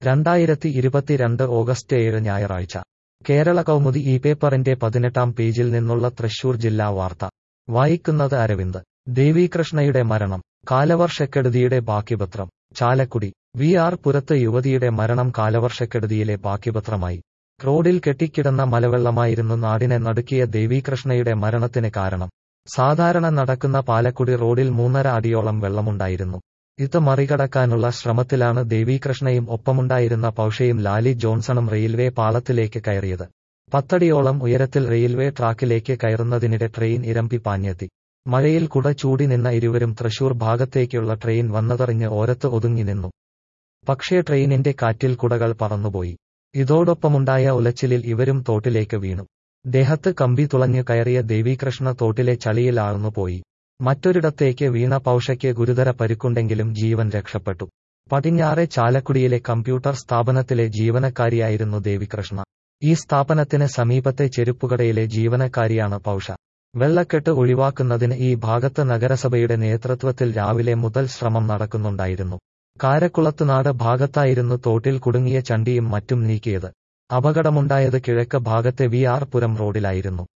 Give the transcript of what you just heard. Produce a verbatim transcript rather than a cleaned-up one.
രണ്ടായിരത്തി ഇരുപത്തിരണ്ട് ഓഗസ്റ്റ് ഏഴ് ഞായറാഴ്ച കേരള കൗമുദി ഈ പേപ്പറിന്റെ പതിനെട്ടാം പേജിൽ നിന്നുള്ള തൃശൂർ ജില്ലാ വാർത്ത വായിക്കുന്നത് അരവിന്ദ്. ദേവീകൃഷ്ണയുടെ മരണം കാലവർഷക്കെടുതിയുടെ ബാക്കിപത്രം. ചാലക്കുടി. വി ആർ പുരത്ത് യുവതിയുടെ മരണം കാലവർഷക്കെടുതിയിലെ ബാക്കിപത്രമായി. റോഡിൽ കെട്ടിക്കിടന്ന മലവെള്ളമായിരുന്നു നാടിനെ നടുക്കിയ ദേവീകൃഷ്ണയുടെ മരണത്തിന് കാരണം. സാധാരണ നടക്കുന്ന പാലക്കുടി റോഡിൽ മൂന്നര അടിയോളം വെള്ളമുണ്ടായിരുന്നു. ഇത് മറികടക്കാനുള്ള ശ്രമത്തിലാണ് ദേവീകൃഷ്ണയും ഒപ്പമുണ്ടായിരുന്ന പൗഷയും ലാലി ജോൺസണും റെയിൽവേ പാളത്തിലേക്ക് കയറിയത്. പത്തടിയോളം ഉയരത്തിൽ റെയിൽവേ ട്രാക്കിലേക്ക് കയറുന്നതിനിടെ ട്രെയിൻ ഇരമ്പി പാഞ്ഞെത്തി. മഴയിൽ കുട ചൂടി നിന്ന ഇരുവരും തൃശൂർ ഭാഗത്തേക്കുള്ള ട്രെയിൻ വന്നതറിഞ്ഞ് ഓരത്ത് ഒതുങ്ങി നിന്നു. പക്ഷേ ട്രെയിനിന്റെ കാറ്റിൽ കുടകൾ പറന്നുപോയി. ഇതോടൊപ്പമുണ്ടായ ഉലച്ചിലിൽ ഇവരും തോട്ടിലേക്ക് വീണു. ദേഹത്ത് കമ്പി തുളഞ്ഞു കയറിയ ദേവീകൃഷ്ണ തോട്ടിലെ ചളിയിൽ ആഴ്ന്നുപോയി. മറ്റൊരിടത്തേക്ക് വീണ പൗഷയ്ക്ക് ഗുരുതര പരിക്കുണ്ടെങ്കിലും ജീവൻ രക്ഷപ്പെട്ടു. പടിഞ്ഞാറെ ചാലക്കുടിയിലെ കമ്പ്യൂട്ടർ സ്ഥാപനത്തിലെ ജീവനക്കാരിയായിരുന്നു ദേവീകൃഷ്ണ. ഈ സ്ഥാപനത്തിന് സമീപത്തെ ചെരുപ്പുകടയിലെ ജീവനക്കാരിയാണ് പൗഷ. വെള്ളക്കെട്ട് ഒഴിവാക്കുന്നതിന് ഈ ഭാഗത്ത് നഗരസഭയുടെ നേതൃത്വത്തിൽ രാവിലെ മുതൽ ശ്രമം നടക്കുന്നുണ്ടായിരുന്നു. കാരക്കുളത്തുനാട് ഭാഗത്തായിരുന്നു തോട്ടിൽ കുടുങ്ങിയ ചണ്ടിയും മറ്റും നീക്കിയത്. അപകടമുണ്ടായത് കിഴക്ക് ഭാഗത്തെ വി ആർ പുരം റോഡിലായിരുന്നു.